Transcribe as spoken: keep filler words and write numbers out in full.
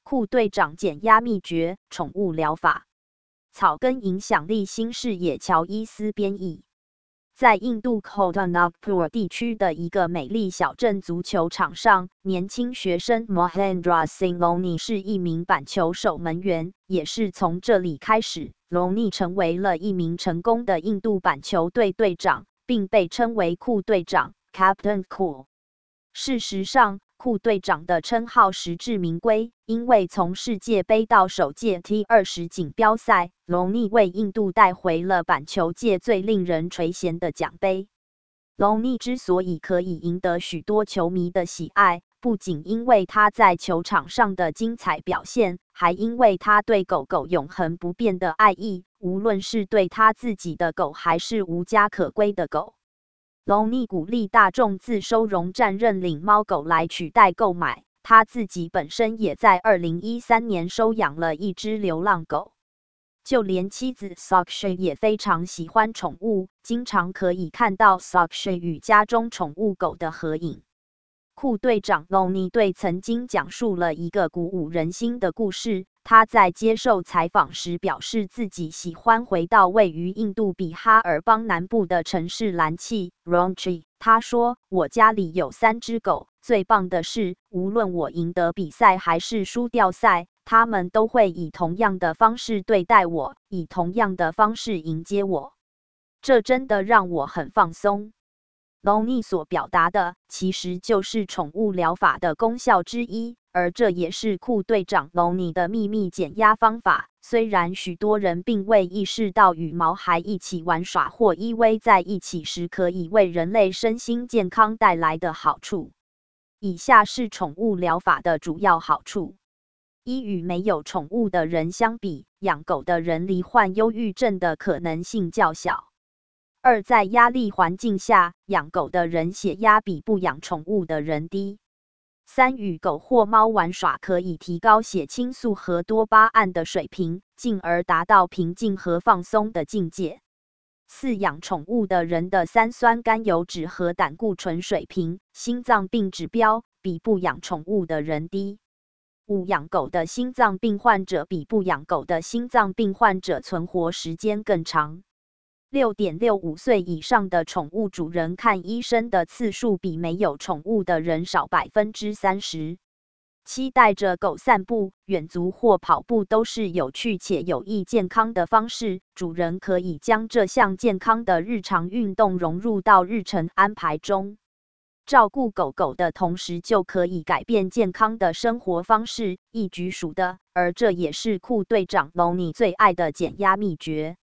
库队长减压秘诀：宠物疗法。草根影响力新视野乔伊斯编译。在印度 Chotanagpur 地区的一个美丽小镇足球场上，年轻学生 Mahendra Singh Dhoni 是一名板球守门员，也是从这里开始 ，Dhoni 成为了一名成功的印度板球队队长，并被称为库队长 Captain Cool。事实上，库队长的称号实至名归，因为从世界杯到首届 T 二十 锦标赛，隆尼为印度带回了板球界最令人垂涎的奖杯。隆尼之所以可以赢得许多球迷的喜爱，不仅因为他在球场上的精彩表现，还因为他对狗狗永恒不变的爱意，无论是对他自己的狗还是无家可归的狗。隆尼鼓励大众自收容站认领猫狗来取代购买，他自己本身也在二零一三年收养了一只流浪狗。就连妻子 Sakshi 也非常喜欢宠物，经常可以看到 Sakshi 与家中宠物狗的合影。库队长 Dhoni 对曾经讲述了一个鼓舞人心的故事。他在接受采访时表示，自己喜欢回到位于印度比哈尔邦南部的城市兰契 （Ranchi）。他说：“我家里有三只狗，最棒的是，无论我赢得比赛还是输掉赛，它们都会以同样的方式对待我，以同样的方式迎接我。这真的让我很放松。” Dhoni 所表达的其实就是宠物疗法的功效之一，而这也是库队长 Dhoni 的秘密减压方法。虽然许多人并未意识到与毛孩一起玩耍或依偎在一起时可以为人类身心健康带来的好处。以下是宠物疗法的主要好处：一、与没有宠物的人相比，养狗的人罹患忧郁症的可能性较小。二、在压力环境下，养狗的人血压比不养宠物的人低。三、与狗或猫玩耍可以提高血清素和多巴胺的水平，进而达到平静和放松的境界。四、养宠物的人的三酸甘油酯和胆固醇水平、心脏病指标比不养宠物的人低。五、养狗的心脏病患者比不养狗的心脏病患者存活时间更长。六点六五岁以上的宠物主人看医生的次数比没有宠物的人少 百分之三十。七、带着狗散步、远足或跑步都是有趣且有益健康的方式，主人可以将这项健康的日常运动融入到日程安排中。照顾狗狗的同时就可以改变健康的生活方式，一举数得，而这也是库队长 Dhoni 最爱的减压秘诀。